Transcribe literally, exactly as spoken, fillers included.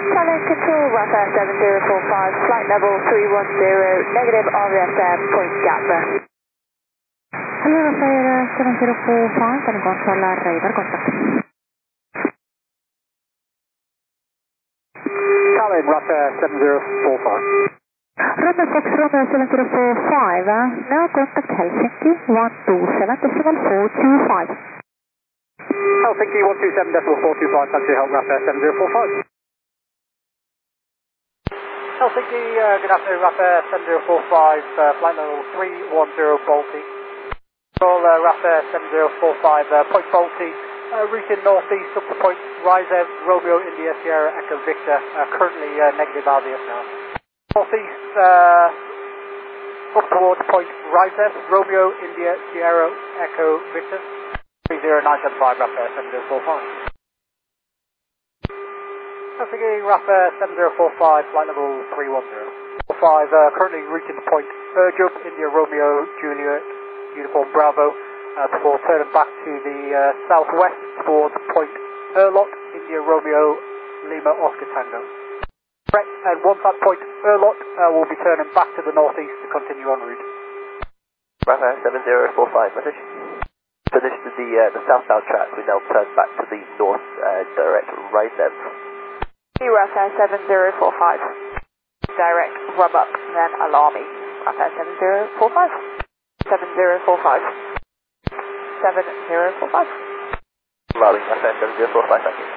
Challenge Control, Rafael seven zero four five, flight level three one zero, negative R V S M, point Gatwick. Hello Rafael seven zero four five, and control radar contact. Tallinn, Rafael seven zero four five. Romeo Fox Romeo seven zero four five, uh, now contact Helsinki one two seven decimal four two five. Helsinki one two seven decimal four two five, thanks for your help, Rafael seven zero four five. Helsinki, uh, good afternoon, Rafael seven zero four five, uh, flight level three one zero Baltic. Call uh, Rafael seven zero four five, uh, point Baltic, uh, routing northeast up to point Rizev, Romeo India Sierra Echo Victor, uh, currently uh, negative R V S now. Northeast, uh, up towards point Rizev, Romeo India Sierra Echo Victor, three zero nine seven five, Rafael seven zero four five. Helsinki, Rafael seven zero four five, flight level three one zero. four five, uh, currently reaching point Urjup, India Romeo Juliet, Uniform Bravo, uh, before turning back to the uh, southwest towards point Urlot, India Romeo Lima Oscar Tango. Correct, and once at point Urlot, uh, we'll be turning back to the northeast to continue en route. Rafael seven zero four five, message. Finished the, uh, the southbound track, we now turn back to the north, uh, direct Rizev. Rafael seven zero four five, direct rub up, then alarm me. Rafael seven zero four five, seven zero four five, seven zero four five. Alarming, Rafael seven zero four five, thank you.